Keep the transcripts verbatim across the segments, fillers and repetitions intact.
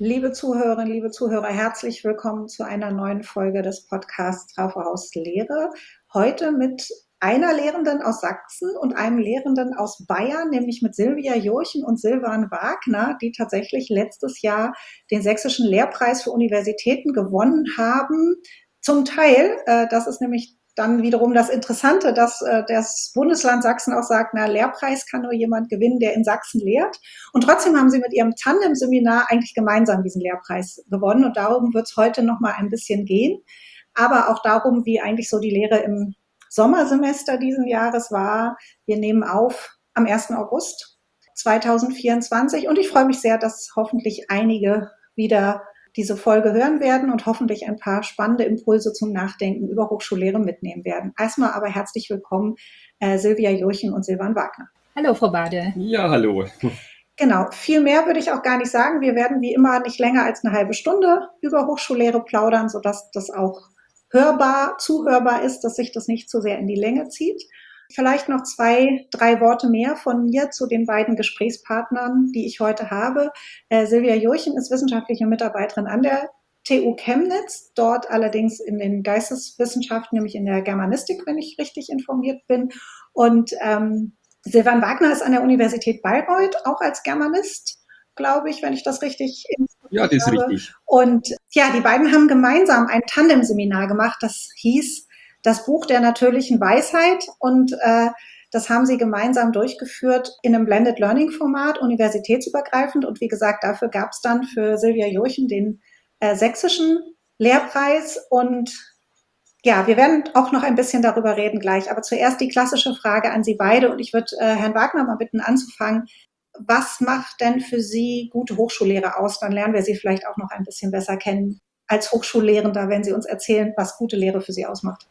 Liebe Zuhörerinnen, liebe Zuhörer, herzlich willkommen zu einer neuen Folge des Podcasts Trauferhaus Lehre. Heute mit einer Lehrenden aus Sachsen und einem Lehrenden aus Bayern, nämlich mit Silvia Jurchen und Silvan Wagner, die tatsächlich letztes Jahr den Sächsischen Lehrpreis für Universitäten gewonnen haben. Zum Teil, äh, das ist nämlich dann wiederum das Interessante, dass äh, das Bundesland Sachsen auch sagt, na, Lehrpreis kann nur jemand gewinnen, der in Sachsen lehrt. Und trotzdem haben sie mit ihrem Tandem-Seminar eigentlich gemeinsam diesen Lehrpreis gewonnen. Und darum wird es heute noch mal ein bisschen gehen. Aber auch darum, wie eigentlich so die Lehre im Sommersemester diesen Jahres war. Wir nehmen auf am ersten August zweitausendvierundzwanzig. Und ich freue mich sehr, dass hoffentlich einige wieder diese Folge hören werden und hoffentlich ein paar spannende Impulse zum Nachdenken über Hochschullehre mitnehmen werden. Erstmal aber herzlich willkommen, äh, Silvia Jurchen und Silvan Wagner. Hallo, Frau Bade. Ja, hallo. Genau, viel mehr würde ich auch gar nicht sagen. Wir werden wie immer nicht länger als eine halbe Stunde über Hochschullehre plaudern, sodass das auch hörbar, zuhörbar ist, dass sich das nicht zu sehr in die Länge zieht. Vielleicht noch zwei, drei Worte mehr von mir zu den beiden Gesprächspartnern, die ich heute habe. Äh, Silvia Jurchen ist wissenschaftliche Mitarbeiterin an der T U Chemnitz, dort allerdings in den Geisteswissenschaften, nämlich in der Germanistik, wenn ich richtig informiert bin. Und ähm, Silvan Wagner ist an der Universität Bayreuth, auch als Germanist, glaube ich, wenn ich das richtig informiert Ja, das ist habe. richtig. Und ja, die beiden haben gemeinsam ein Tandem-Seminar gemacht, das hieß Das Buch der natürlichen Weisheit, und äh, das haben sie gemeinsam durchgeführt in einem Blended Learning Format, universitätsübergreifend. Und wie gesagt, dafür gab es dann für Silvia Jurchen den äh, sächsischen Lehrpreis. Und ja, wir werden auch noch ein bisschen darüber reden gleich. Aber zuerst die klassische Frage an Sie beide. Und ich würde äh, Herrn Wagner mal bitten anzufangen. Was macht denn für Sie gute Hochschullehre aus? Dann lernen wir Sie vielleicht auch noch ein bisschen besser kennen als Hochschullehrender, wenn Sie uns erzählen, was gute Lehre für Sie ausmacht.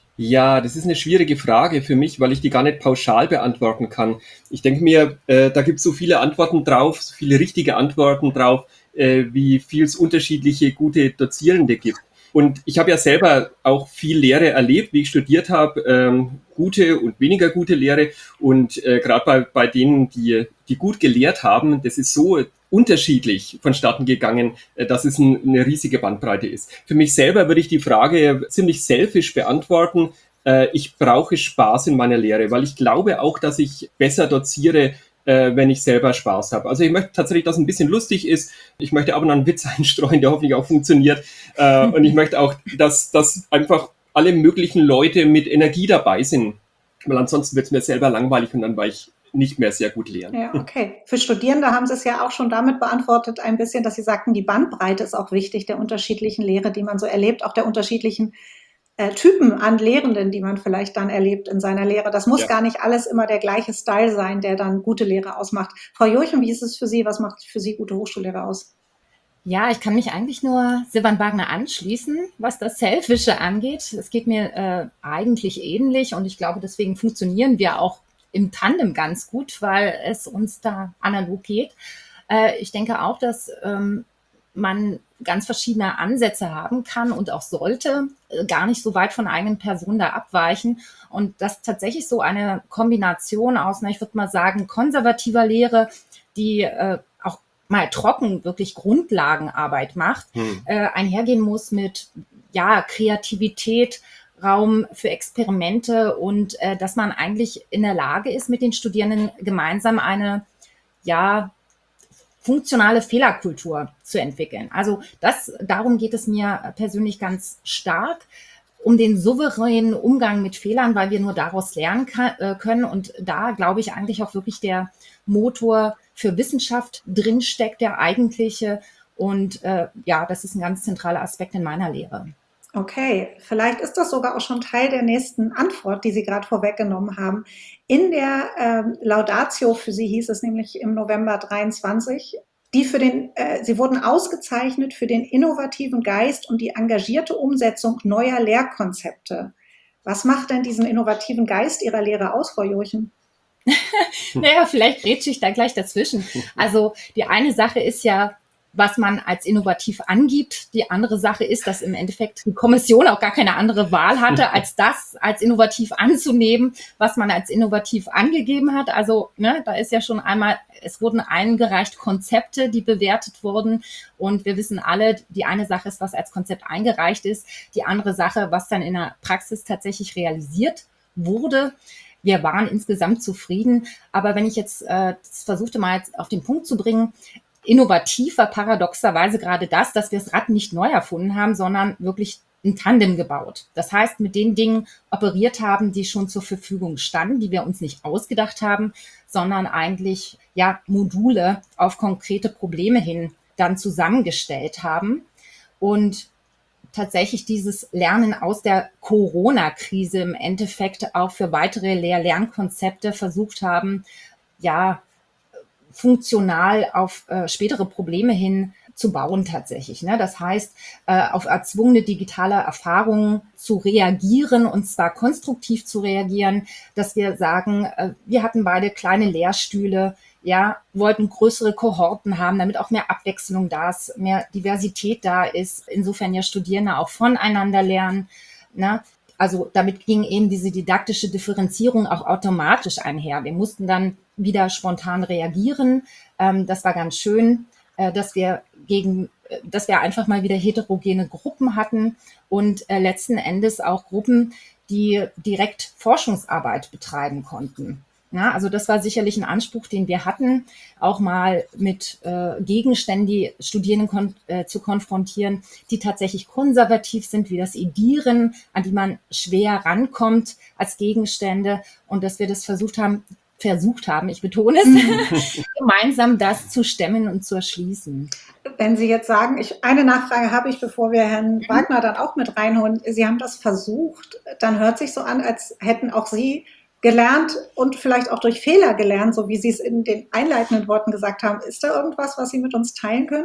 Ja, das ist eine schwierige Frage für mich, weil ich die gar nicht pauschal beantworten kann. Ich denke mir, äh, da gibt es so viele Antworten drauf, so viele richtige Antworten drauf, äh, wie viel es unterschiedliche gute Dozierende gibt. Und ich habe ja selber auch viel Lehre erlebt, wie ich studiert habe, ähm, gute und weniger gute Lehre. Und äh, gerade bei, bei denen, die, die gut gelehrt haben, das ist so unterschiedlich vonstatten gegangen, äh, dass es ein, eine riesige Bandbreite ist. Für mich selber würde ich die Frage ziemlich selfisch beantworten. Äh, ich brauche Spaß in meiner Lehre, weil ich glaube auch, dass ich besser doziere, äh, wenn ich selber Spaß habe. Also ich möchte tatsächlich, dass es ein bisschen lustig ist. Ich möchte aber noch einen Witz einstreuen, der hoffentlich auch funktioniert. Äh, und ich möchte auch, dass, dass einfach alle möglichen Leute mit Energie dabei sind. Weil ansonsten wird es mir selber langweilig und dann war ich nicht mehr sehr gut lehren. Ja, okay. Für Studierende haben Sie es ja auch schon damit beantwortet, ein bisschen, dass Sie sagten, die Bandbreite ist auch wichtig der unterschiedlichen Lehre, die man so erlebt, auch der unterschiedlichen äh, Typen an Lehrenden, die man vielleicht dann erlebt in seiner Lehre. Das muss ja gar nicht alles immer der gleiche Style sein, der dann gute Lehre ausmacht. Frau Jurchen, wie ist es für Sie? Was macht für Sie gute Hochschullehre aus? Ja, ich kann mich eigentlich nur Silvan Wagner anschließen, was das Selfische angeht. Es geht mir äh, eigentlich ähnlich und ich glaube, deswegen funktionieren wir auch im Tandem ganz gut, weil es uns da analog geht. Äh, ich denke auch, dass ähm, man ganz verschiedene Ansätze haben kann und auch sollte, äh, gar nicht so weit von der eigenen Person da abweichen. Und das tatsächlich so eine Kombination aus, na, ich würde mal sagen, konservativer Lehre, die äh, auch mal trocken wirklich Grundlagenarbeit macht, hm. äh, einhergehen muss mit ja Kreativität, Raum für Experimente und äh, dass man eigentlich in der Lage ist, mit den Studierenden gemeinsam eine ja funktionale Fehlerkultur zu entwickeln. Also das, darum geht es mir persönlich ganz stark, um den souveränen Umgang mit Fehlern, weil wir nur daraus lernen kann, äh, können. Und da glaube ich eigentlich auch wirklich der Motor für Wissenschaft drinsteckt, der eigentliche. Und äh, ja, das ist ein ganz zentraler Aspekt in meiner Lehre. Okay, vielleicht ist das sogar auch schon Teil der nächsten Antwort, die Sie gerade vorweggenommen haben. In der ähm, Laudatio für Sie hieß es nämlich im November dreiundzwanzig, die für den, äh, Sie wurden ausgezeichnet für den innovativen Geist und die engagierte Umsetzung neuer Lehrkonzepte. Was macht denn diesen innovativen Geist Ihrer Lehre aus, Frau Jurchen? Naja, vielleicht grätsche ich da gleich dazwischen. Also die eine Sache ist ja, was man als innovativ angibt. Die andere Sache ist, dass im Endeffekt die Kommission auch gar keine andere Wahl hatte, als das als innovativ anzunehmen, was man als innovativ angegeben hat. Also ne, da ist ja schon einmal, es wurden eingereicht Konzepte, die bewertet wurden. Und wir wissen alle, die eine Sache ist, was als Konzept eingereicht ist. Die andere Sache, was dann in der Praxis tatsächlich realisiert wurde. Wir waren insgesamt zufrieden. Aber wenn ich jetzt äh, das versuchte mal jetzt auf den Punkt zu bringen, innovativ war paradoxerweise gerade das, dass wir das Rad nicht neu erfunden haben, sondern wirklich ein Tandem gebaut. Das heißt, mit den Dingen operiert haben, die schon zur Verfügung standen, die wir uns nicht ausgedacht haben, sondern eigentlich ja Module auf konkrete Probleme hin dann zusammengestellt haben und tatsächlich dieses Lernen aus der Corona-Krise im Endeffekt auch für weitere Lehr-Lernkonzepte versucht haben, ja, funktional auf äh, spätere Probleme hin zu bauen tatsächlich. Ne? Das heißt, äh, auf erzwungene digitale Erfahrungen zu reagieren und zwar konstruktiv zu reagieren, dass wir sagen, äh, wir hatten beide kleine Lehrstühle, ja, wollten größere Kohorten haben, damit auch mehr Abwechslung da ist, mehr Diversität da ist, insofern ja Studierende auch voneinander lernen. Ne? Also damit ging eben diese didaktische Differenzierung auch automatisch einher. Wir mussten dann wieder spontan reagieren. Ähm, das war ganz schön, äh, dass wir gegen, äh, dass wir einfach mal wieder heterogene Gruppen hatten und äh, letzten Endes auch Gruppen, die direkt Forschungsarbeit betreiben konnten. Ja, also das war sicherlich ein Anspruch, den wir hatten, auch mal mit äh, Gegenständen die Studierenden kon- äh, zu konfrontieren, die tatsächlich konservativ sind, wie das Edieren, an die man schwer rankommt als Gegenstände und dass wir das versucht haben, versucht haben, ich betone es, mhm. gemeinsam das zu stemmen und zu erschließen. Wenn Sie jetzt sagen, ich, eine Nachfrage habe ich, bevor wir Herrn mhm. Wagner dann auch mit reinholen. Sie haben das versucht, dann hört sich so an, als hätten auch Sie gelernt und vielleicht auch durch Fehler gelernt, so wie Sie es in den einleitenden Worten gesagt haben. Ist da irgendwas, was Sie mit uns teilen können?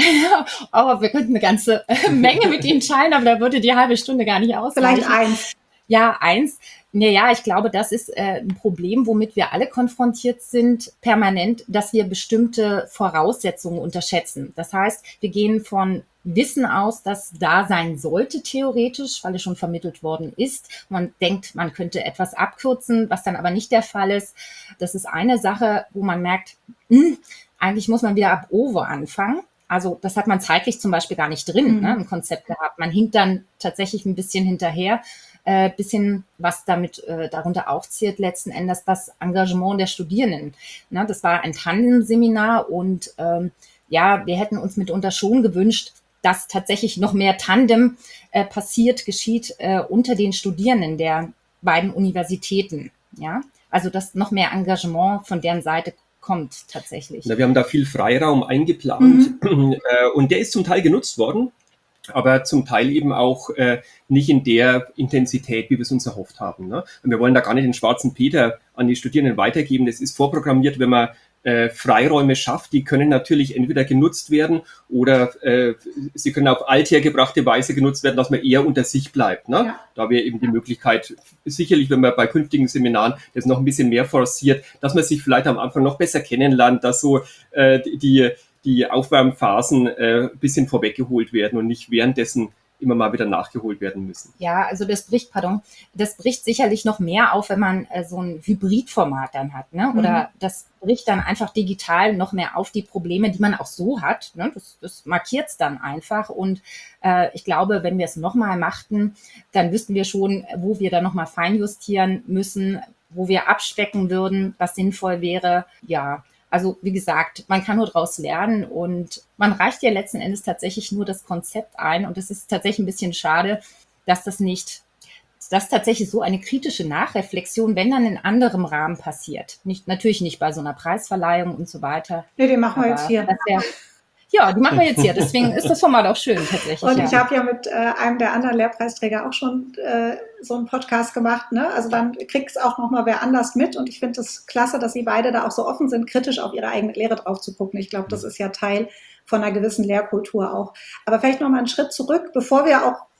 Oh, wir könnten eine ganze Menge mit Ihnen teilen, aber da würde die halbe Stunde gar nicht ausreichen. Vielleicht eins. Ja, eins. Naja, ich glaube, das ist äh, ein Problem, womit wir alle konfrontiert sind, permanent, dass wir bestimmte Voraussetzungen unterschätzen. Das heißt, wir gehen von Wissen aus, das da sein sollte, theoretisch, weil es schon vermittelt worden ist. Man denkt, man könnte etwas abkürzen, was dann aber nicht der Fall ist. Das ist eine Sache, wo man merkt, mh, eigentlich muss man wieder ab Ovo anfangen. Also das hat man zeitlich zum Beispiel gar nicht drin, mhm. ne, im Konzept gehabt. Man hinkt dann tatsächlich ein bisschen hinterher. Äh, bisschen, was damit äh, darunter auch zählt, letzten Endes das Engagement der Studierenden. Na, das war ein Tandem-Seminar und ähm, ja, wir hätten uns mitunter schon gewünscht, dass tatsächlich noch mehr Tandem äh, passiert, geschieht äh, unter den Studierenden der beiden Universitäten. Ja, also dass noch mehr Engagement von deren Seite kommt tatsächlich. Na, wir haben da viel Freiraum eingeplant mhm. äh, und der ist zum Teil genutzt worden. Aber zum Teil eben auch äh, nicht in der Intensität, wie wir es uns erhofft haben. Ne? Und wir wollen da gar nicht den schwarzen Peter an die Studierenden weitergeben. Das ist vorprogrammiert, wenn man äh, Freiräume schafft. Die können natürlich entweder genutzt werden oder äh, sie können auf althergebrachte Weise genutzt werden, dass man eher unter sich bleibt. Ne? Ja. Da wäre eben die Möglichkeit, sicherlich, wenn man bei künftigen Seminaren das noch ein bisschen mehr forciert, dass man sich vielleicht am Anfang noch besser kennenlernt, dass so äh, die die Aufwärmphasen äh, ein bisschen vorweggeholt werden und nicht währenddessen immer mal wieder nachgeholt werden müssen. Ja, also das bricht, pardon, das bricht sicherlich noch mehr auf, wenn man äh, so ein Hybridformat dann hat, ne? Oder mhm. das bricht dann einfach digital noch mehr auf die Probleme, die man auch so hat, ne? Das, das markiert es dann einfach und äh, ich glaube, wenn wir es nochmal machten, dann wüssten wir schon, wo wir dann nochmal feinjustieren müssen, wo wir abspecken würden, was sinnvoll wäre, ja. Also wie gesagt, man kann nur daraus lernen und man reicht ja letzten Endes tatsächlich nur das Konzept ein und es ist tatsächlich ein bisschen schade, dass das nicht, dass tatsächlich so eine kritische Nachreflexion, wenn dann in anderem Rahmen passiert. Nicht, natürlich nicht bei so einer Preisverleihung und so weiter. Nee, den machen wir jetzt hier. Wär, ja, die machen wir jetzt hier. Deswegen ist das Format auch schön tatsächlich. Und ja. ich habe ja mit äh, einem der anderen Lehrpreisträger auch schon äh, so einen Podcast gemacht. Ne? Also dann kriegt es auch nochmal wer anders mit. Und ich finde es klasse, dass Sie beide da auch so offen sind, kritisch auf Ihre eigene Lehre drauf zu gucken. Ich glaube, das ist ja Teil von einer gewissen Lehrkultur auch. Aber vielleicht nochmal einen Schritt zurück, bevor wir auch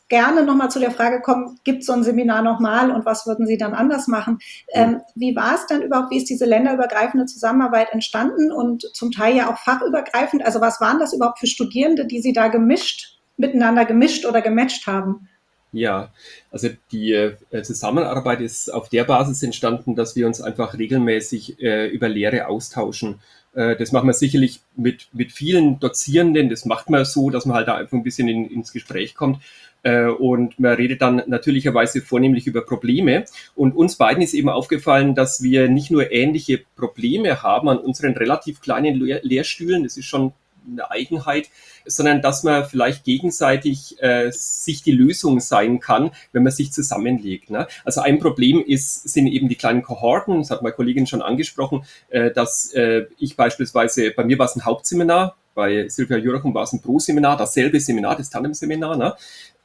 gerne nochmal zu der Frage kommen, gibt es so ein Seminar nochmal und was würden Sie dann anders machen? Ähm, wie war es dann überhaupt, wie ist diese länderübergreifende Zusammenarbeit entstanden und zum Teil ja auch fachübergreifend? Also was waren das überhaupt für Studierende, die Sie da gemischt, miteinander gemischt oder gematcht haben? Ja, also die äh, Zusammenarbeit ist auf der Basis entstanden, dass wir uns einfach regelmäßig äh, über Lehre austauschen. Äh, das machen wir sicherlich mit, mit vielen Dozierenden. Das macht man so, dass man halt da einfach ein bisschen in, ins Gespräch kommt. Äh, und man redet dann natürlicherweise vornehmlich über Probleme. Und uns beiden ist eben aufgefallen, dass wir nicht nur ähnliche Probleme haben an unseren relativ kleinen Lehr- Lehrstühlen. Das ist schon eine Eigenheit, sondern dass man vielleicht gegenseitig äh, sich die Lösung sein kann, wenn man sich zusammenlegt. Ne? Also ein Problem ist, sind eben die kleinen Kohorten, das hat meine Kollegin schon angesprochen, äh, dass äh, ich beispielsweise, bei mir war es ein Hauptseminar, bei Silvia Jurachum war es ein Pro-Seminar, dasselbe Seminar, das Tandem-Seminar, ne?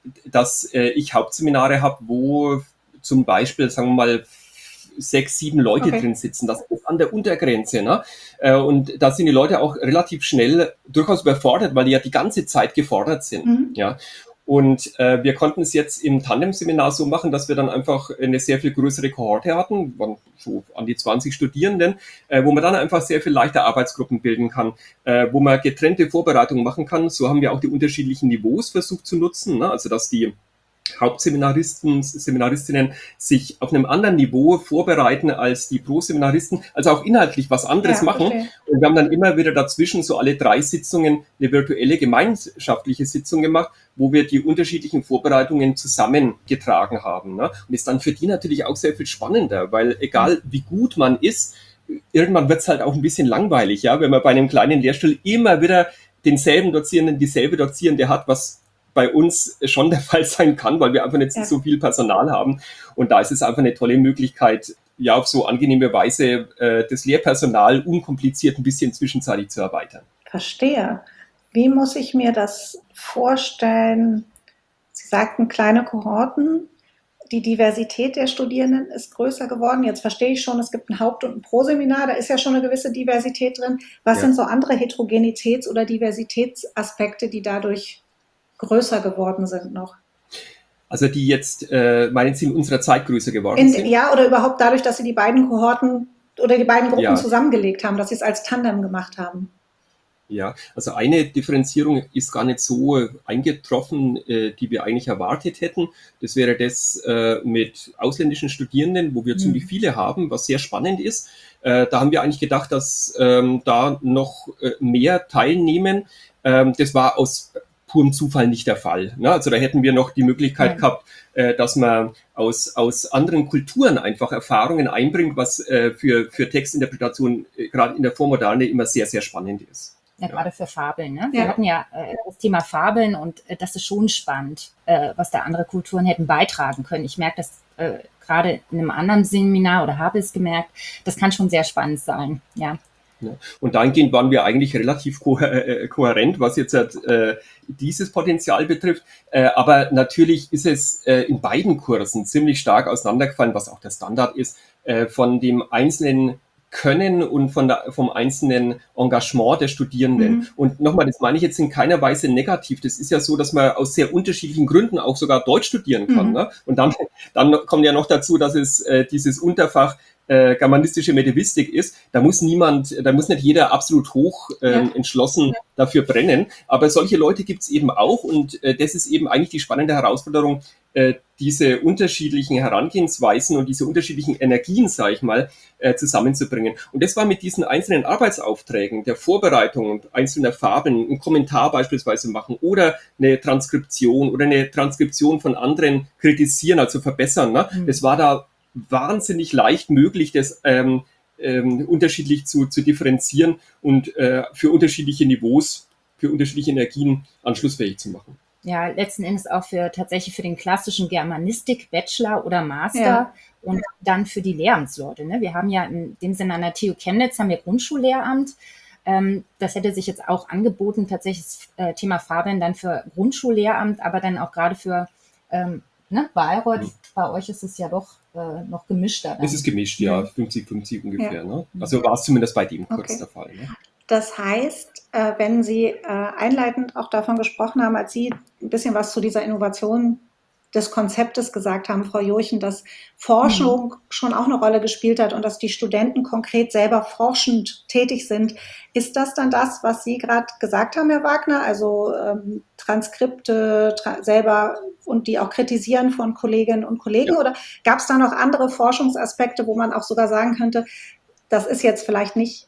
dass äh, ich Hauptseminare habe, wo zum Beispiel, sagen wir mal, sechs, sieben Leute okay. drin sitzen. Das ist an der Untergrenze. Ne? Und da sind die Leute auch relativ schnell durchaus überfordert, weil die ja die ganze Zeit gefordert sind. Mhm. Ja. Und äh, wir konnten es jetzt im Tandem-Seminar so machen, dass wir dann einfach eine sehr viel größere Kohorte hatten, waren so an die zwanzig Studierenden, äh, wo man dann einfach sehr viel leichter Arbeitsgruppen bilden kann, äh, wo man getrennte Vorbereitungen machen kann. So haben wir auch die unterschiedlichen Niveaus versucht zu nutzen, ne? Also dass die Hauptseminaristen, Seminaristinnen sich auf einem anderen Niveau vorbereiten als die Pro-Seminaristen, also auch inhaltlich was anderes ja, machen. Verstehe. Und wir haben dann immer wieder dazwischen so alle drei Sitzungen eine virtuelle gemeinschaftliche Sitzung gemacht, wo wir die unterschiedlichen Vorbereitungen zusammengetragen haben. Ne? Und ist dann für die natürlich auch sehr viel spannender, weil egal wie gut man ist, irgendwann wird es halt auch ein bisschen langweilig, ja, wenn man bei einem kleinen Lehrstuhl immer wieder denselben Dozierenden, dieselbe Dozierende hat, was bei uns schon der Fall sein kann, weil wir einfach nicht ja. so viel Personal haben. Und da ist es einfach eine tolle Möglichkeit, ja, auf so angenehme Weise äh, das Lehrpersonal unkompliziert ein bisschen zwischenzeitlich zu erweitern. Verstehe. Wie muss ich mir das vorstellen? Sie sagten kleine Kohorten. Die Diversität der Studierenden ist größer geworden. Jetzt verstehe ich schon, es gibt ein Haupt- und ein Pro-Seminar, da ist ja schon eine gewisse Diversität drin. Was ja. sind so andere Heterogenitäts- oder Diversitätsaspekte, die dadurch größer geworden sind noch? Also die jetzt, äh, meinen Sie, in unserer Zeit größer geworden in, sind? Ja, oder überhaupt dadurch, dass Sie die beiden Kohorten oder die beiden Gruppen ja. zusammengelegt haben, dass Sie es als Tandem gemacht haben. Ja, also eine Differenzierung ist gar nicht so eingetroffen, äh, die wir eigentlich erwartet hätten. Das wäre das äh, mit ausländischen Studierenden, wo wir mhm. ziemlich viele haben, was sehr spannend ist. Äh, da haben wir eigentlich gedacht, dass ähm, da noch äh, mehr teilnehmen. Ähm, das war aus purem Zufall nicht der Fall. Ne? Also da hätten wir noch die Möglichkeit ja. gehabt, äh, dass man aus, aus anderen Kulturen einfach Erfahrungen einbringt, was äh, für, für Textinterpretation äh, gerade in der Vormoderne immer sehr, sehr spannend ist. Ja, ja. Gerade für Fabeln. Ne? Wir ja. hatten ja äh, das Thema Fabeln und äh, das ist schon spannend, äh, was da andere Kulturen hätten beitragen können. Ich merke das äh, gerade in einem anderen Seminar oder habe es gemerkt, das kann schon sehr spannend sein, ja. Ja. Und dahingehend waren wir eigentlich relativ ko- äh, kohärent, was jetzt äh, dieses Potenzial betrifft. Äh, aber natürlich ist es äh, in beiden Kursen ziemlich stark auseinandergefallen, was auch der Standard ist, äh, von dem einzelnen Können und von der, vom einzelnen Engagement der Studierenden. Mhm. Und nochmal, das meine ich jetzt in keiner Weise negativ. Das ist ja so, dass man aus sehr unterschiedlichen Gründen auch sogar Deutsch studieren kann. Mhm. Ne? Und dann, dann kommt ja noch dazu, dass es äh, dieses Unterfach Äh, germanistische Mediävistik ist, da muss niemand, da muss nicht jeder absolut hoch äh, ja. entschlossen ja. dafür brennen, aber solche Leute gibt es eben auch und äh, das ist eben eigentlich die spannende Herausforderung, äh, diese unterschiedlichen Herangehensweisen und diese unterschiedlichen Energien, sage ich mal, äh, zusammenzubringen. Und das war mit diesen einzelnen Arbeitsaufträgen, der Vorbereitung einzelner Farben, einen Kommentar beispielsweise machen oder eine Transkription oder eine Transkription von anderen kritisieren, also verbessern. Ne? Mhm. Das war da wahnsinnig leicht möglich, das ähm, ähm, unterschiedlich zu, zu differenzieren und äh, für unterschiedliche Niveaus, für unterschiedliche Energien anschlussfähig zu machen. Ja, letzten Endes auch für tatsächlich für den klassischen Germanistik, Bachelor oder Master ja. und dann für die Lehramtsleute. Ne? Wir haben ja in dem Sinne an der T U Chemnitz haben wir Grundschullehramt. Ähm, das hätte sich jetzt auch angeboten, tatsächlich das äh, Thema Fabeln dann für Grundschullehramt, aber dann auch gerade für ähm, ne, Bayreuth, mhm. bei euch ist es ja doch äh, noch gemischter. Dann. Es ist gemischt, ja, fünfzig fünfzig ungefähr. Ja. Ne? Also war es zumindest bei dem Kurs okay. der Fall. Ne? Das heißt, äh, wenn Sie äh, einleitend auch davon gesprochen haben, als Sie ein bisschen was zu dieser Innovation des Konzeptes gesagt haben, Frau Jurchen, dass Forschung mhm. schon auch eine Rolle gespielt hat und dass die Studenten konkret selber forschend tätig sind. Ist das dann das, was Sie gerade gesagt haben, Herr Wagner? Also ähm, Transkripte tra- selber und die auch kritisieren von Kolleginnen und Kollegen? Ja. Oder gab es da noch andere Forschungsaspekte, wo man auch sogar sagen könnte, das ist jetzt vielleicht nicht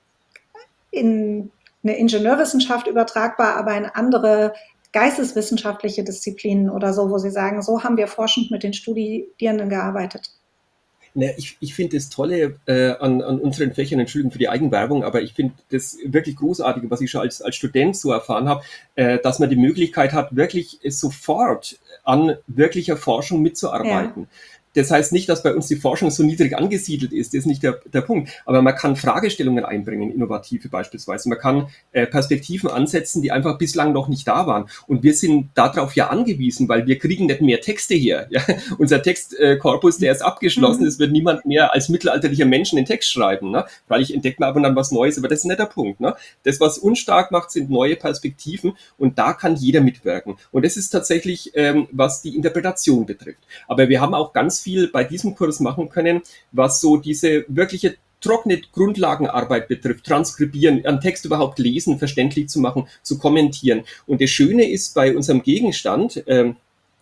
in eine Ingenieurwissenschaft übertragbar, aber in andere geisteswissenschaftliche Disziplinen oder so, wo Sie sagen, so haben wir forschend mit den Studierenden gearbeitet? Na, ich ich finde das Tolle äh, an, an unseren Fächern, Entschuldigung für die Eigenwerbung, aber ich finde das wirklich Großartige, was ich schon als, als Student so erfahren habe, äh, dass man die Möglichkeit hat, wirklich sofort an wirklicher Forschung mitzuarbeiten. Ja. Das heißt nicht, dass bei uns die Forschung so niedrig angesiedelt ist, das ist nicht der, der Punkt. Aber man kann Fragestellungen einbringen, innovative beispielsweise. Man kann äh, Perspektiven ansetzen, die einfach bislang noch nicht da waren. Und wir sind darauf ja angewiesen, weil wir kriegen nicht mehr Texte her. Ja? Unser Textkorpus, der ist abgeschlossen. Mhm. Es wird niemand mehr als mittelalterlicher Mensch einen Text schreiben. Ne? Weil ich entdecke mal ab und an was Neues, aber das ist nicht der Punkt. Ne? Das, was uns stark macht, sind neue Perspektiven und da kann jeder mitwirken. Und das ist tatsächlich, ähm, was die Interpretation betrifft. Aber wir haben auch ganz viel bei diesem Kurs machen können, was so diese wirkliche trockene Grundlagenarbeit betrifft, transkribieren, einen Text überhaupt lesen, verständlich zu machen, zu kommentieren. Und das Schöne ist bei unserem Gegenstand, ähm,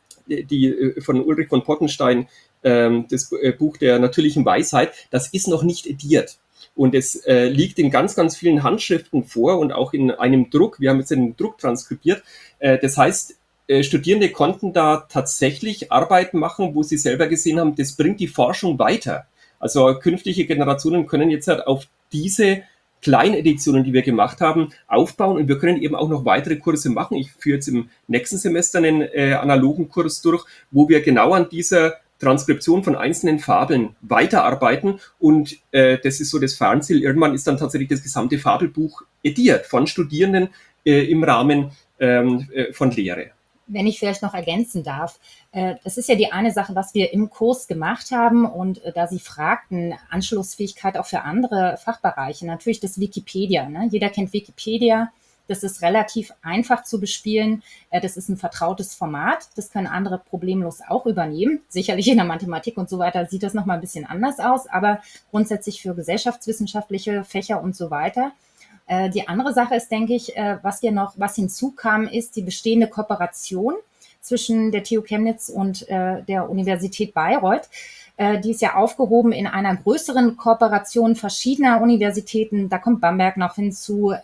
die äh, von Ulrich von Pottenstein, ähm, das äh, Buch der natürlichen Weisheit, das ist noch nicht ediert. Und es äh, liegt in ganz, ganz vielen Handschriften vor und auch in einem Druck. Wir haben jetzt einen Druck transkribiert. Äh, das heißt, Studierende konnten da tatsächlich Arbeiten machen, wo sie selber gesehen haben, das bringt die Forschung weiter. Also künftige Generationen können jetzt halt auf diese Kleineditionen, die wir gemacht haben, aufbauen und wir können eben auch noch weitere Kurse machen. Ich führe jetzt im nächsten Semester einen äh, analogen Kurs durch, wo wir genau an dieser Transkription von einzelnen Fabeln weiterarbeiten und äh, das ist so das Fernziel. Irgendwann ist dann tatsächlich das gesamte Fabelbuch ediert von Studierenden äh, im Rahmen ähm, äh, von Lehre. Wenn ich vielleicht noch ergänzen darf, äh, das ist ja die eine Sache, was wir im Kurs gemacht haben und äh, da Sie fragten, Anschlussfähigkeit auch für andere Fachbereiche, natürlich das Wikipedia. Ne? Jeder kennt Wikipedia, das ist relativ einfach zu bespielen, äh, das ist ein vertrautes Format, das können andere problemlos auch übernehmen. Sicherlich in der Mathematik und so weiter sieht das nochmal ein bisschen anders aus, aber grundsätzlich für gesellschaftswissenschaftliche Fächer und so weiter. Die andere Sache ist, denke ich, was wir noch, was hinzukam, ist die bestehende Kooperation zwischen der T U Chemnitz und der Universität Bayreuth. Die ist ja aufgehoben in einer größeren Kooperation verschiedener Universitäten. Da kommt Bamberg noch hinzu,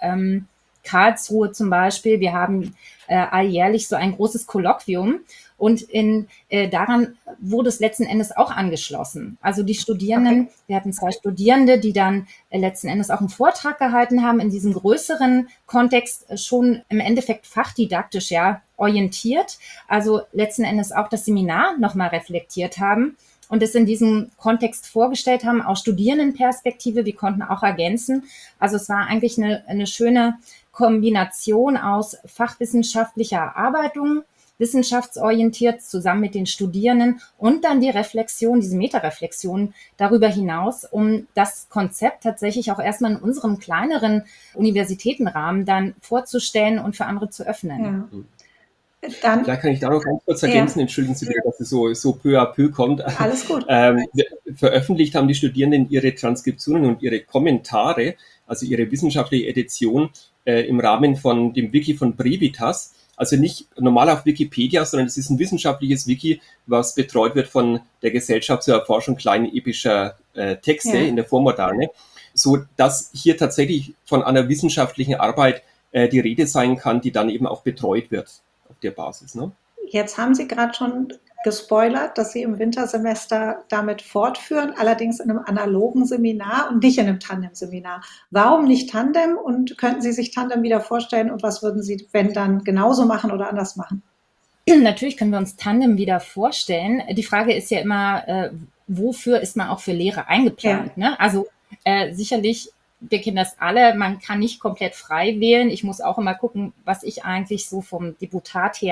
Karlsruhe zum Beispiel. Wir haben alljährlich so ein großes Kolloquium. Und in, äh, daran wurde es letzten Endes auch angeschlossen. Also die Studierenden, okay. Wir hatten zwei Studierende, die dann äh, letzten Endes auch einen Vortrag gehalten haben, in diesem größeren Kontext äh, schon im Endeffekt fachdidaktisch ja orientiert. Also letzten Endes auch das Seminar nochmal reflektiert haben und es in diesem Kontext vorgestellt haben, aus Studierendenperspektive. Wir konnten auch ergänzen. Also es war eigentlich eine, eine schöne Kombination aus fachwissenschaftlicher Erarbeitung, wissenschaftsorientiert zusammen mit den Studierenden und dann die Reflexion, diese Metareflexion darüber hinaus, um das Konzept tatsächlich auch erstmal in unserem kleineren Universitätenrahmen dann vorzustellen und für andere zu öffnen. Ja. Dann, Vielleicht kann ich da noch ganz kurz ergänzen, ja. Entschuldigen Sie bitte, dass es so, so peu à peu kommt. Alles gut. Ähm, veröffentlicht haben die Studierenden ihre Transkriptionen und ihre Kommentare, also ihre wissenschaftliche Edition äh, im Rahmen von dem Wiki von Brevitas. Also nicht normal auf Wikipedia, sondern es ist ein wissenschaftliches Wiki, was betreut wird von der Gesellschaft zur Erforschung kleiner epischer äh, Texte ja. in der Vormoderne, so dass hier tatsächlich von einer wissenschaftlichen Arbeit äh, die Rede sein kann, die dann eben auch betreut wird auf der Basis. Ne? Jetzt haben Sie gerade schon gespoilert, dass Sie im Wintersemester damit fortführen, allerdings in einem analogen Seminar und nicht in einem Tandem-Seminar. Warum nicht Tandem und könnten Sie sich Tandem wieder vorstellen und was würden Sie, wenn dann, genauso machen oder anders machen? Natürlich können wir uns Tandem wieder vorstellen. Die Frage ist ja immer, äh, wofür ist man auch für Lehre eingeplant? Ja. Ne? Also äh, sicherlich, wir kennen das alle, man kann nicht komplett frei wählen. Ich muss auch immer gucken, was ich eigentlich so vom Deputat her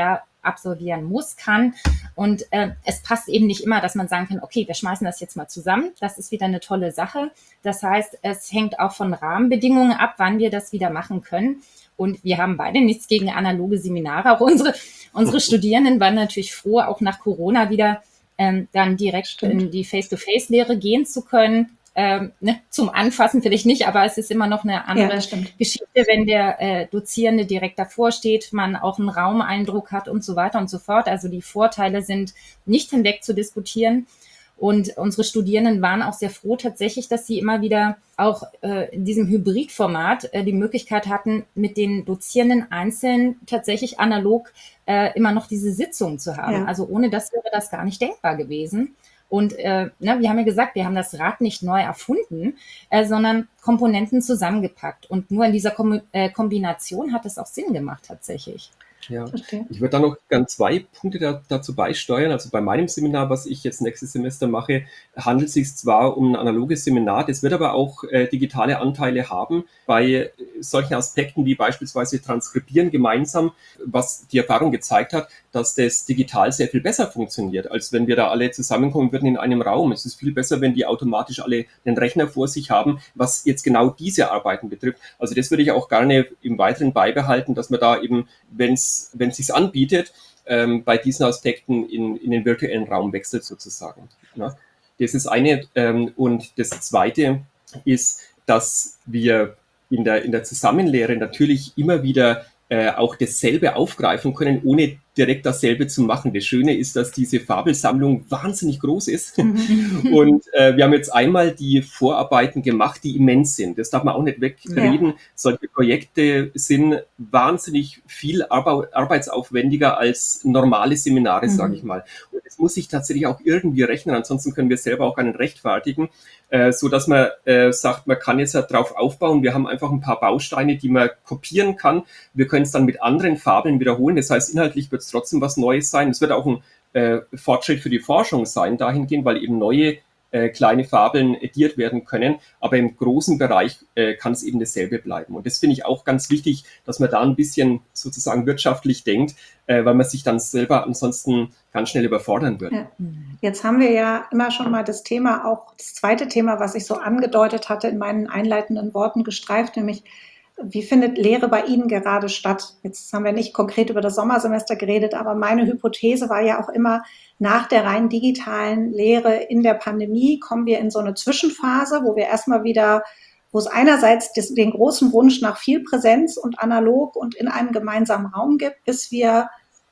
absolvieren muss, kann. Und äh, es passt eben nicht immer, dass man sagen kann, okay, wir schmeißen das jetzt mal zusammen. Das ist wieder eine tolle Sache. Das heißt, es hängt auch von Rahmenbedingungen ab, wann wir das wieder machen können. Und wir haben beide nichts gegen analoge Seminare. Auch unsere, unsere Studierenden waren natürlich froh, auch nach Corona wieder ähm, dann direkt Stimmt. in die Face-to-Face-Lehre gehen zu können. Ähm, ne, zum Anfassen vielleicht nicht, aber es ist immer noch eine andere ja, Geschichte, wenn der äh, Dozierende direkt davor steht, man auch einen Raumeindruck hat und so weiter und so fort. Also die Vorteile sind nicht hinweg zu diskutieren. Und unsere Studierenden waren auch sehr froh tatsächlich, dass sie immer wieder auch äh, in diesem Hybridformat äh, die Möglichkeit hatten, mit den Dozierenden einzeln tatsächlich analog äh, immer noch diese Sitzungen zu haben. Ja. Also ohne das wäre das gar nicht denkbar gewesen. Und äh, na, wir haben ja gesagt, wir haben das Rad nicht neu erfunden, äh, sondern Komponenten zusammengepackt. Und nur in dieser Kom- äh, Kombination hat es auch Sinn gemacht tatsächlich. Ja, ich würde da noch gern zwei Punkte da, dazu beisteuern. Also bei meinem Seminar, was ich jetzt nächstes Semester mache, handelt es sich zwar um ein analoges Seminar, das wird aber auch äh, digitale Anteile haben bei solchen Aspekten wie beispielsweise Transkribieren gemeinsam, was die Erfahrung gezeigt hat, dass das digital sehr viel besser funktioniert, als wenn wir da alle zusammenkommen würden in einem Raum. Es ist viel besser, wenn die automatisch alle einen Rechner vor sich haben, was jetzt genau diese Arbeiten betrifft. Also das würde ich auch gerne im Weiteren beibehalten, dass man da eben, wenn es wenn es sich anbietet, ähm, bei diesen Aspekten in, in den virtuellen Raum wechselt sozusagen. Ja. Das ist eine. Ähm, und das Zweite ist, dass wir in der, in der Zusammenlehre natürlich immer wieder äh, auch dasselbe aufgreifen können, ohne direkt dasselbe zu machen. Das Schöne ist, dass diese Fabelsammlung wahnsinnig groß ist. Mhm. Und äh, wir haben jetzt einmal die Vorarbeiten gemacht, die immens sind. Das darf man auch nicht wegreden. Ja. Solche Projekte sind wahnsinnig viel arbe- arbeitsaufwendiger als normale Seminare, mhm. sage ich mal. Und das muss sich tatsächlich auch irgendwie rechnen. Ansonsten können wir selber auch gar nicht rechtfertigen, äh, so dass man äh, sagt, man kann jetzt halt drauf aufbauen. Wir haben einfach ein paar Bausteine, die man kopieren kann. Wir können es dann mit anderen Fabeln wiederholen. Das heißt, inhaltlich wird es trotzdem was Neues sein. Es wird auch ein äh, Fortschritt für die Forschung sein, dahingehend, weil eben neue äh, kleine Fabeln ediert werden können. Aber im großen Bereich äh, kann es eben dasselbe bleiben. Und das finde ich auch ganz wichtig, dass man da ein bisschen sozusagen wirtschaftlich denkt, äh, weil man sich dann selber ansonsten ganz schnell überfordern würde. Ja. Jetzt haben wir ja immer schon mal das Thema, auch das zweite Thema, was ich so angedeutet hatte in meinen einleitenden Worten gestreift, nämlich wie findet Lehre bei Ihnen gerade statt? Jetzt haben wir nicht konkret über das Sommersemester geredet, aber meine Hypothese war ja auch immer, nach der rein digitalen Lehre in der Pandemie kommen wir in so eine Zwischenphase, wo wir erstmal wieder, wo es einerseits des, den großen Wunsch nach viel Präsenz und analog und in einem gemeinsamen Raum gibt, bis wir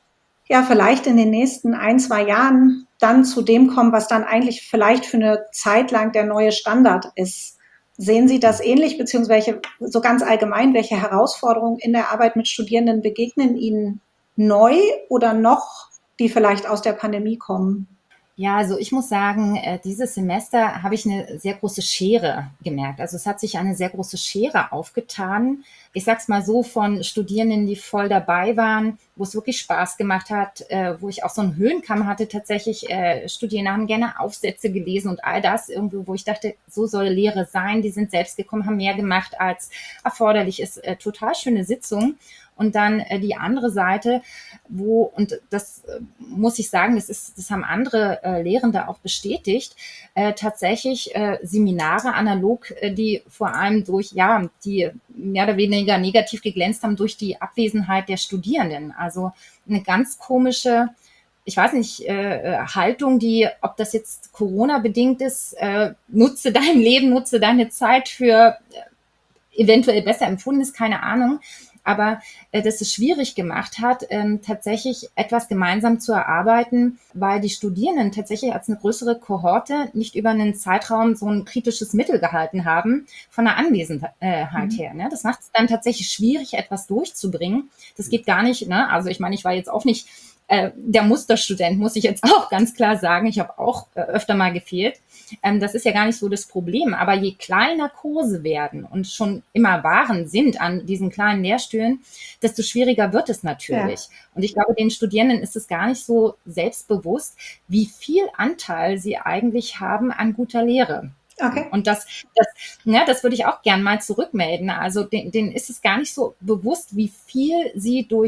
ja vielleicht in den nächsten ein, zwei Jahren dann zu dem kommen, was dann eigentlich vielleicht für eine Zeit lang der neue Standard ist. Sehen Sie das ähnlich, beziehungsweise so ganz allgemein, welche Herausforderungen in der Arbeit mit Studierenden begegnen Ihnen neu oder noch, die vielleicht aus der Pandemie kommen? Ja, also ich muss sagen, dieses Semester habe ich eine sehr große Schere gemerkt. Also es hat sich eine sehr große Schere aufgetan. Ich sag's mal so, von Studierenden, die voll dabei waren, wo es wirklich Spaß gemacht hat, wo ich auch so einen Höhenkamm hatte tatsächlich. Studierende haben gerne Aufsätze gelesen und all das irgendwo, wo ich dachte, so soll Lehre sein. Die sind selbst gekommen, haben mehr gemacht als erforderlich ist. Total schöne Sitzung. Und dann äh, die andere Seite, wo, und das äh, muss ich sagen, das ist, das haben andere äh, Lehrende auch bestätigt, äh, tatsächlich äh, Seminare analog, äh, die vor allem durch, ja, die mehr oder weniger negativ geglänzt haben durch die Abwesenheit der Studierenden. Also eine ganz komische, ich weiß nicht, äh, Haltung, die, ob das jetzt Corona-bedingt ist, äh, nutze dein Leben, nutze deine Zeit für äh, eventuell besser empfundenes, keine Ahnung. Aber äh, dass es schwierig gemacht hat, ähm, tatsächlich etwas gemeinsam zu erarbeiten, weil die Studierenden tatsächlich als eine größere Kohorte nicht über einen Zeitraum so ein kritisches Mittel gehalten haben von der Anwesenheit mhm. her. Ne? Das macht es dann tatsächlich schwierig, etwas durchzubringen. Das geht gar nicht. Ne? Also ich meine, ich war jetzt auch nicht äh, der Musterstudent, muss ich jetzt auch ganz klar sagen. Ich habe auch äh, öfter mal gefehlt. Ähm, das ist ja gar nicht so das Problem. Aber je kleiner Kurse werden und schon immer waren sind an diesen kleinen Lehrstühlen, desto schwieriger wird es natürlich. Ja. Und ich glaube, den Studierenden ist es gar nicht so selbstbewusst, wie viel Anteil sie eigentlich haben an guter Lehre. Okay. Und das, das, ne, das würde ich auch gern mal zurückmelden. Also denen, denen ist es gar nicht so bewusst, wie viel sie durch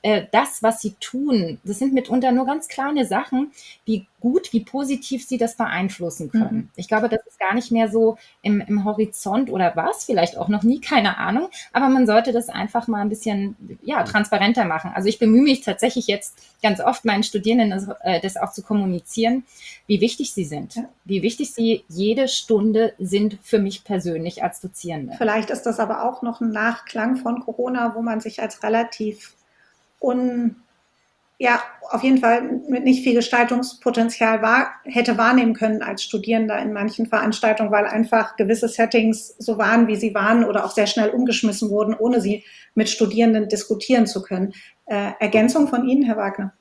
äh, das, was sie tun, das sind mitunter nur ganz kleine Sachen, wie gut, wie positiv sie das beeinflussen können. Mhm. Ich glaube, das ist gar nicht mehr so im, im Horizont oder was, vielleicht auch noch nie, keine Ahnung, aber man sollte das einfach mal ein bisschen ja, transparenter machen. Also ich bemühe mich tatsächlich jetzt ganz oft, meinen Studierenden das, äh, das auch zu kommunizieren, wie wichtig sie sind, ja. wie wichtig sie jede Stunde sind für mich persönlich als Dozierende. Vielleicht ist das aber auch noch ein Nachklang von Corona, wo man sich als relativ un, ja, auf jeden Fall mit nicht viel Gestaltungspotenzial war, hätte wahrnehmen können als Studierender in manchen Veranstaltungen, weil einfach gewisse Settings so waren, wie sie waren oder auch sehr schnell umgeschmissen wurden, ohne sie mit Studierenden diskutieren zu können. Äh, Ergänzung von Ihnen, Herr Wagner?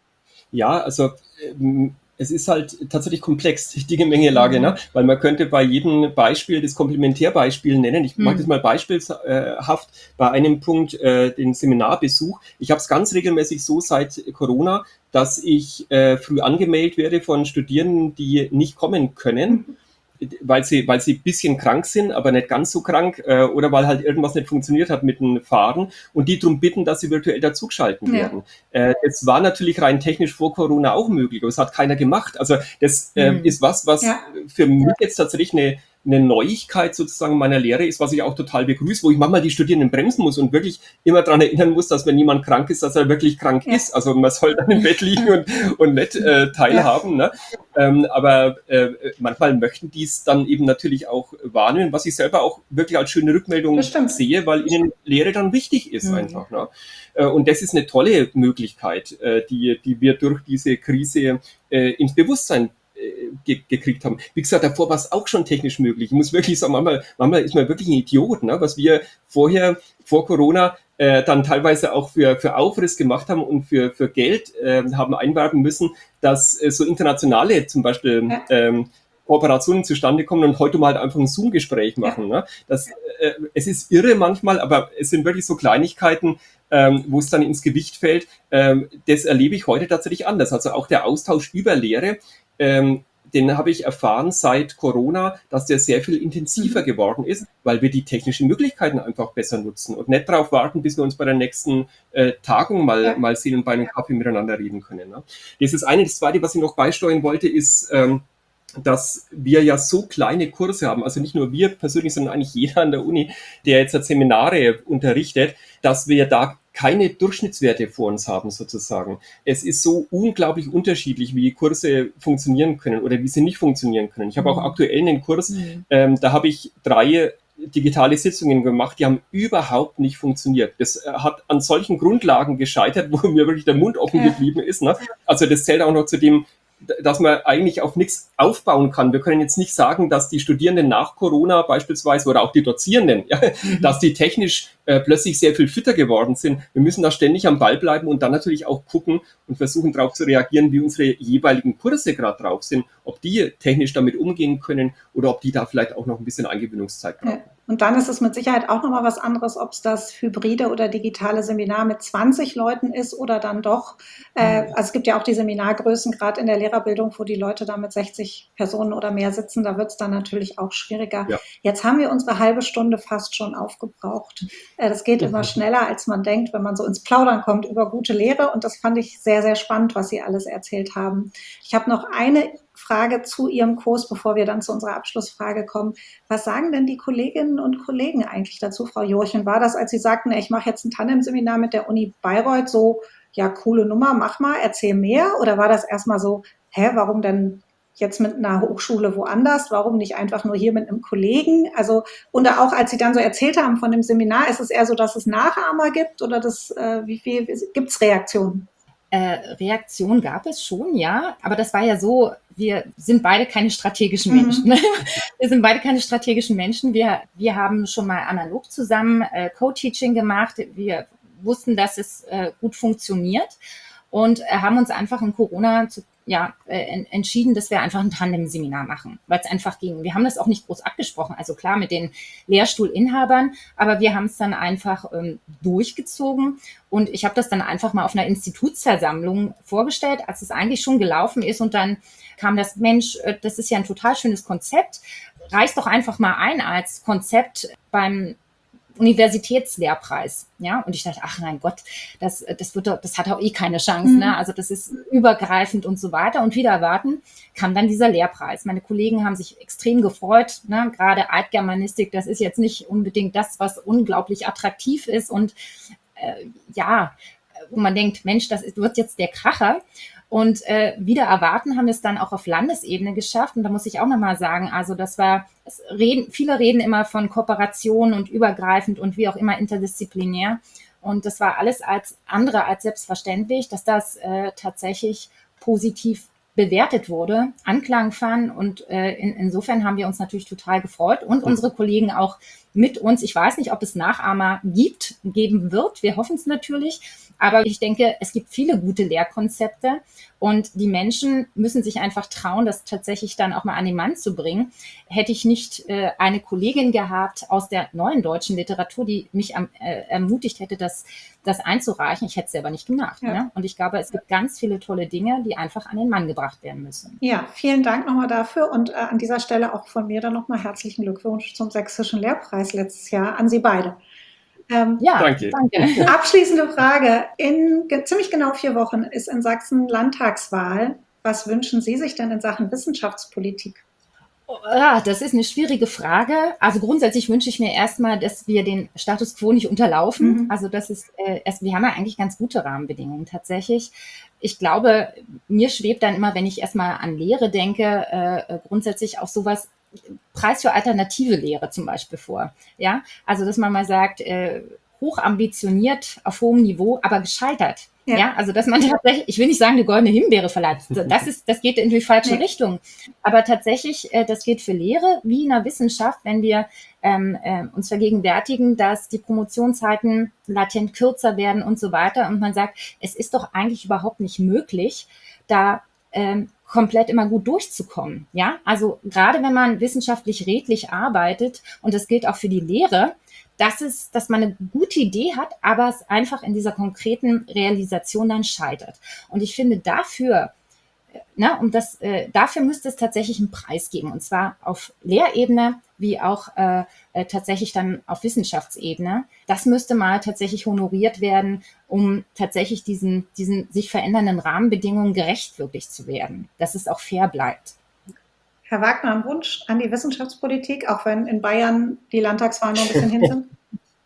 Ja, also ähm es ist halt tatsächlich komplex, die Gemengelage, mhm. ne? Weil man könnte bei jedem Beispiel das Komplementärbeispiel nennen. Ich mhm. mache das mal beispielhaft bei einem Punkt, äh, den Seminarbesuch. Ich habe es ganz regelmäßig so seit Corona, dass ich äh, früh angemeldet werde von Studierenden, die nicht kommen können. Mhm. weil sie weil sie ein bisschen krank sind, aber nicht ganz so krank äh, oder weil halt irgendwas nicht funktioniert hat mit dem Fahren und die darum bitten, dass sie virtuell dazugeschalten werden. Ja. Äh, das war natürlich rein technisch vor Corona auch möglich, aber es hat keiner gemacht. Also das äh, mhm. ist was, was ja. für mich jetzt tatsächlich eine eine Neuigkeit sozusagen meiner Lehre ist, was ich auch total begrüße, wo ich manchmal die Studierenden bremsen muss und wirklich immer daran erinnern muss, dass wenn jemand krank ist, dass er wirklich krank ja. ist. Also man soll dann im Bett liegen und, und nicht äh, teilhaben. Ja. Ne? Ähm, aber äh, manchmal möchten die es dann eben natürlich auch wahrnehmen, was ich selber auch wirklich als schöne Rückmeldung sehe, weil ihnen Lehre dann wichtig ist mhm. einfach. Ne? Äh, und das ist eine tolle Möglichkeit, äh, die, die wir durch diese Krise äh, ins Bewusstsein Ge- gekriegt haben. Wie gesagt, davor war es auch schon technisch möglich. Ich muss wirklich sagen, manchmal, manchmal ist man wirklich ein Idiot, ne? Was wir vorher, vor Corona, äh, dann teilweise auch für, für Aufriss gemacht haben und für, für Geld äh, haben einwerben müssen, dass äh, so internationale zum Beispiel ja. ähm, Kooperationen zustande kommen und heute mal halt einfach ein Zoom-Gespräch machen. Ja. Ne? Das, äh, es ist irre manchmal, aber es sind wirklich so Kleinigkeiten, ähm, wo es dann ins Gewicht fällt. Ähm, das erlebe ich heute tatsächlich anders. Also auch der Austausch über Lehre, Ähm, den habe ich erfahren seit Corona, dass der sehr viel intensiver mhm. geworden ist, weil wir die technischen Möglichkeiten einfach besser nutzen und nicht darauf warten, bis wir uns bei der nächsten äh, Tagung mal, ja. mal sehen und bei einem Kaffee miteinander reden können. Ne? Das ist eine. Das Zweite, was ich noch beisteuern wollte, ist, ähm, dass wir ja so kleine Kurse haben, also nicht nur wir persönlich, sondern eigentlich jeder an der Uni, der jetzt Seminare unterrichtet, dass wir da keine Durchschnittswerte vor uns haben sozusagen. Es ist so unglaublich unterschiedlich, wie Kurse funktionieren können oder wie sie nicht funktionieren können. Ich habe mhm. auch aktuell einen Kurs, mhm. ähm, da habe ich drei digitale Sitzungen gemacht, die haben überhaupt nicht funktioniert. Das hat an solchen Grundlagen gescheitert, wo mir wirklich der Mund offen ja. geblieben ist. Ne? Also das zählt auch noch zu dem, dass man eigentlich auf nichts aufbauen kann. Wir können jetzt nicht sagen, dass die Studierenden nach Corona beispielsweise oder auch die Dozierenden, ja, mhm. dass die technisch äh, plötzlich sehr viel fitter geworden sind. Wir müssen da ständig am Ball bleiben und dann natürlich auch gucken und versuchen darauf zu reagieren, wie unsere jeweiligen Kurse gerade drauf sind, ob die technisch damit umgehen können oder ob die da vielleicht auch noch ein bisschen Eingewöhnungszeit brauchen. Ja. Und dann ist es mit Sicherheit auch nochmal was anderes, ob es das hybride oder digitale Seminar mit zwanzig Leuten ist oder dann doch, äh, also es gibt ja auch die Seminargrößen, gerade in der Lehrerbildung, wo die Leute da mit sechzig Personen oder mehr sitzen, da wird es dann natürlich auch schwieriger. Ja. Jetzt haben wir unsere halbe Stunde fast schon aufgebraucht. Äh, das geht immer schneller, als man denkt, wenn man so ins Plaudern kommt über gute Lehre und das fand ich sehr, sehr spannend, was Sie alles erzählt haben. Ich habe noch eine Frage zu Ihrem Kurs, bevor wir dann zu unserer Abschlussfrage kommen. Was sagen denn die Kolleginnen und Kollegen eigentlich dazu, Frau Jurchen? War das, als Sie sagten, ich mache jetzt ein Tandem-Seminar mit der Uni Bayreuth, so, ja, coole Nummer, mach mal, erzähl mehr? Oder war das erstmal so, hä, warum denn jetzt mit einer Hochschule woanders? Warum nicht einfach nur hier mit einem Kollegen? Also, und auch als Sie dann so erzählt haben von dem Seminar, ist es eher so, dass es Nachahmer gibt oder das, äh, wie viel, gibt es Reaktionen? Äh, Reaktion gab es schon, ja, aber das war ja so, wir sind beide keine strategischen Menschen. Mhm. Wir sind beide keine strategischen Menschen. Wir, wir haben schon mal analog zusammen äh, Co-Teaching gemacht. Wir wussten, dass es äh, gut funktioniert und äh, haben uns einfach in Corona zu, ja, äh, entschieden, dass wir einfach ein Tandem-Seminar machen, weil es einfach ging. Wir haben das auch nicht groß abgesprochen, also klar mit den Lehrstuhlinhabern, aber wir haben es dann einfach ähm, durchgezogen und ich habe das dann einfach mal auf einer Institutsversammlung vorgestellt, als es eigentlich schon gelaufen ist und dann kam das, Mensch, äh, das ist ja ein total schönes Konzept, reiß doch einfach mal ein als Konzept beim Universitätslehrpreis. Ja, und ich dachte, ach mein Gott, das, das wird doch, das hat auch eh keine Chance, mhm. ne? Also das ist übergreifend und so weiter. Und wieder erwarten kam dann dieser Lehrpreis. Meine Kollegen haben sich extrem gefreut, ne? Gerade Altgermanistik, das ist jetzt nicht unbedingt das, was unglaublich attraktiv ist und äh, ja, wo man denkt, Mensch, das ist, wird jetzt der Kracher. Und äh, wieder erwarten haben wir es dann auch auf Landesebene geschafft. Und da muss ich auch nochmal sagen, also das war, es reden, viele reden immer von Kooperation und übergreifend und wie auch immer interdisziplinär. Und das war alles als andere als selbstverständlich, dass das äh, tatsächlich positiv bewertet wurde, Anklang fand. Und äh, in, insofern haben wir uns natürlich total gefreut und unsere Kollegen auch mit uns. Ich weiß nicht, ob es Nachahmer gibt, geben wird. Wir hoffen es natürlich. Aber ich denke, es gibt viele gute Lehrkonzepte und die Menschen müssen sich einfach trauen, das tatsächlich dann auch mal an den Mann zu bringen. Hätte ich nicht äh, eine Kollegin gehabt aus der neuen deutschen Literatur, die mich am, äh, ermutigt hätte, das, das einzureichen, ich hätte es selber nicht gemacht. Ja. Ne? Und ich glaube, es gibt ganz viele tolle Dinge, die einfach an den Mann gebracht werden müssen. Ja, vielen Dank nochmal dafür und äh, an dieser Stelle auch von mir dann nochmal herzlichen Glückwunsch zum Sächsischen Lehrpreis letztes Jahr an Sie beide. Ähm, ja, danke. danke. Abschließende Frage. In ge- ziemlich genau vier Wochen ist in Sachsen Landtagswahl. Was wünschen Sie sich denn in Sachen Wissenschaftspolitik? Ja, das ist eine schwierige Frage. Also grundsätzlich wünsche ich mir erstmal, dass wir den Status quo nicht unterlaufen. Mhm. Also das ist, äh, erst, wir haben ja eigentlich ganz gute Rahmenbedingungen tatsächlich. Ich glaube, mir schwebt dann immer, wenn ich erstmal an Lehre denke, äh, grundsätzlich auch sowas, Preis für alternative Lehre zum Beispiel vor. Ja, also dass man mal sagt, äh, hoch ambitioniert auf hohem Niveau, aber gescheitert. Ja. ja, also dass man tatsächlich, ich will nicht sagen, eine goldene Himbeere verleiht. Das ist, das geht in die falsche nee. Richtung. Aber tatsächlich, äh, das geht für Lehre wie in der Wissenschaft, wenn wir ähm, äh, uns vergegenwärtigen, dass die Promotionszeiten latent kürzer werden und so weiter. Und man sagt, es ist doch eigentlich überhaupt nicht möglich, da ähm, komplett immer gut durchzukommen. Ja, also gerade wenn man wissenschaftlich redlich arbeitet, und das gilt auch für die Lehre, das ist, dass man eine gute Idee hat, aber es einfach in dieser konkreten Realisation dann scheitert. Und ich finde dafür, na, um das, äh, dafür müsste es tatsächlich einen Preis geben, und zwar auf Lehrebene wie auch äh, äh, tatsächlich dann auf Wissenschaftsebene. Das müsste mal tatsächlich honoriert werden, um tatsächlich diesen, diesen sich verändernden Rahmenbedingungen gerecht wirklich zu werden, dass es auch fair bleibt. Herr Wagner, ein Wunsch an die Wissenschaftspolitik, auch wenn in Bayern die Landtagswahlen noch ein bisschen hin sind?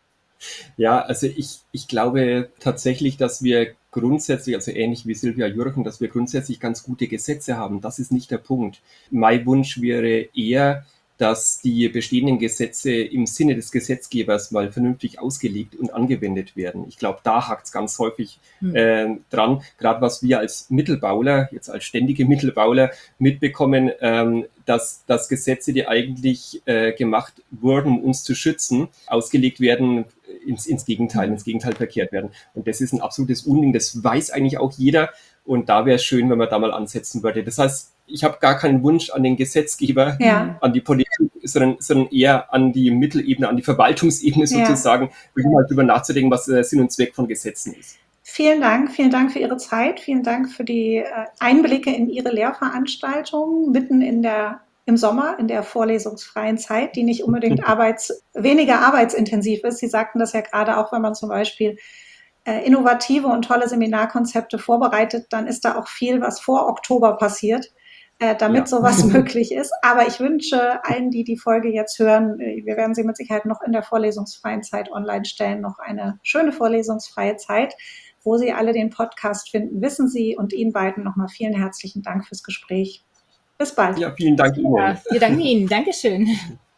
Ja, also ich, ich glaube tatsächlich, dass wir grundsätzlich, also ähnlich wie Silvia Jurchen, dass wir grundsätzlich ganz gute Gesetze haben. Das ist nicht der Punkt. Mein Wunsch wäre eher, dass die bestehenden Gesetze im Sinne des Gesetzgebers mal vernünftig ausgelegt und angewendet werden. Ich glaube, da hakt es ganz häufig äh, dran, gerade was wir als Mittelbauler, jetzt als ständige Mittelbauler mitbekommen, ähm, dass, dass Gesetze, die eigentlich äh, gemacht wurden, um uns zu schützen, ausgelegt werden, ins, ins Gegenteil, ins Gegenteil verkehrt werden. Und das ist ein absolutes Unding, das weiß eigentlich auch jeder. Und da wäre es schön, wenn man da mal ansetzen würde. Das heißt, ich habe gar keinen Wunsch an den Gesetzgeber, ja. an die Politik, sondern, sondern eher an die Mittelebene, an die Verwaltungsebene sozusagen, ja. mal drüber nachzudenken, was der Sinn und Zweck von Gesetzen ist. Vielen Dank, vielen Dank für Ihre Zeit, vielen Dank für die Einblicke in Ihre Lehrveranstaltungen mitten in der, im Sommer, in der vorlesungsfreien Zeit, die nicht unbedingt arbeits, weniger arbeitsintensiv ist. Sie sagten das ja gerade auch, wenn man zum Beispiel innovative und tolle Seminarkonzepte vorbereitet, dann ist da auch viel, was vor Oktober passiert, äh, damit ja. sowas möglich ist. Aber ich wünsche allen, die die Folge jetzt hören, wir werden sie mit Sicherheit noch in der vorlesungsfreien Zeit online stellen, noch eine schöne vorlesungsfreie Zeit, wo Sie alle den Podcast finden, wissen Sie. Und Ihnen beiden nochmal vielen herzlichen Dank fürs Gespräch. Bis bald. Ja, vielen Dank Ihnen. Ja, wir danken Ihnen. Dankeschön.